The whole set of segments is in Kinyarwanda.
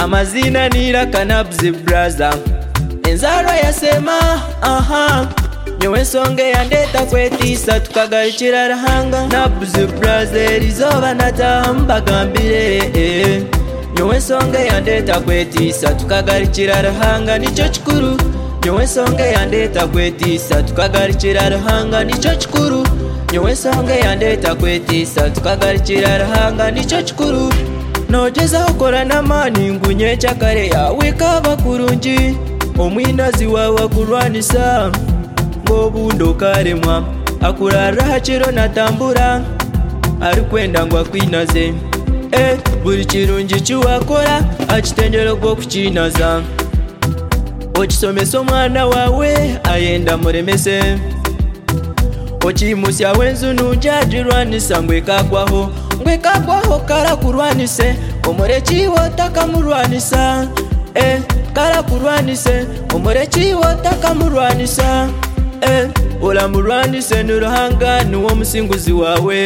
amazina nira Kanabzi Braza enzarwa yasema nyowe ensonga yandeta kwetiisa tukagarukira Ruhanga Nabzi Braza erizoba nataha mbagambire nyowe ensonga yandeta kwetiisa tukagarukira Ruhanga nicyo kikuru nyowe ensonga yandeta kwetiisa tukagarukira Ruhanga nicyo kikuru nyowe ensonga yandeta kwetiisa tukagarukira Ruhanga nicyo kikuru nogeza okora n'amaani ngunye ekyakare yawe kaba kurungi omwinazi wawe akurwanisa ng'obundi okaremwa akurara hakiro natambura arikwenda ngu akwinaze buri kirungi kiwakora akitengera ogw'okukinaza okisomesa omwana wawe ayenda muremese okimusya wenzu nujagirwanisa ngwekagwaho karakurwanise omurekiwo takamurwanisa karakurwanise omurekiwo takamurwanisa oramurwanise n'Uruhanga niwo musinguzi wawe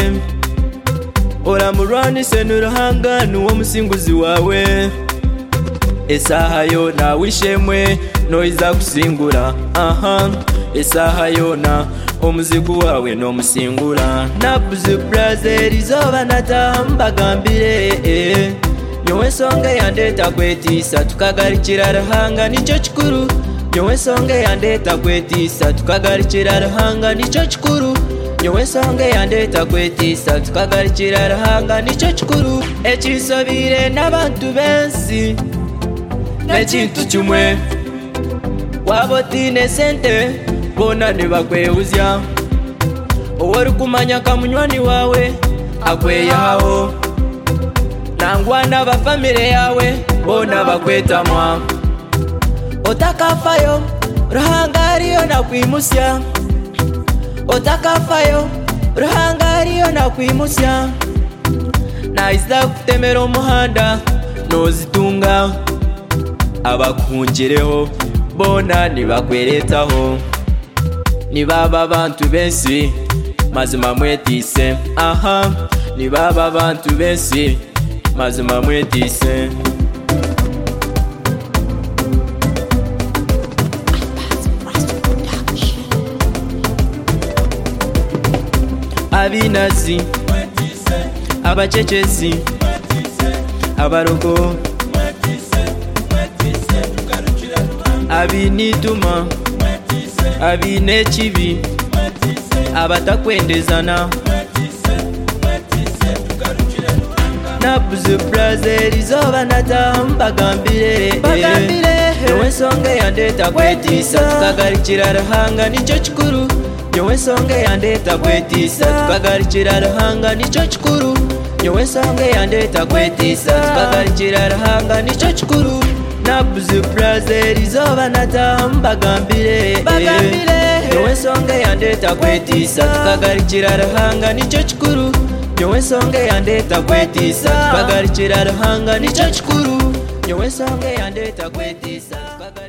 oramurwanise n'Uruhanga niwo musinguzi wawe esaha yona wishemwe noiza kusingura esaha yona omuzigu wawe n'omusingura Nabzi Braza erizoba nataha mbagambire nyowe ensonga yandeta kwetiisa tukagarukira Ruhanga nicyo kikuru nyowe ensonga yandeta kwetiisa tukagarukira Ruhanga nicyo kikuru nyowe ensonga yandeta kwetiisa tukagarukira Ruhanga nicyo kikuru ekisobire n'abantu bensi n'ekintu kimwe waba otiine sente bona nibakwehuzya oworikumanya kamunywani wawe akweyaho nangwa n'abafamire yawe bona bakwetamwa otakafayo Ruhanga ariyo nakwimusya otakafayo Ruhanga ariyo nakwimusya naiza kutemera omuhanda nozitunga abakuhungireho bona nibakweretaho nibaba abantu bensi mazima mwetiise nibaba abantu bensi mazima mwetiise abinazi abacecezi abarogo abinituma abinekibi abatakwendezana Nabzi Braza erizoba nataha mbagambire nyowe ensonga yandeta kwetiisa tukagarukira Ruhanga nicyo kikuru nyowe ensonga yandeta kwetiisa tukagarukira Ruhanga nicyo kikuru nyowe ensonga yandeta kwetiisa tukagarukira Ruhanga nicyo kikuru Nabzi Braza erizoba nataha mbagambire nyowe ensonga yandeta kwetiisa tukagarukira Ruhanga nicyo kikuru nyowe ensonga yandeta kwetiisa tukagarukira Ruhanga nicyo kikuru nyowe ensonga yandeta kwetiisa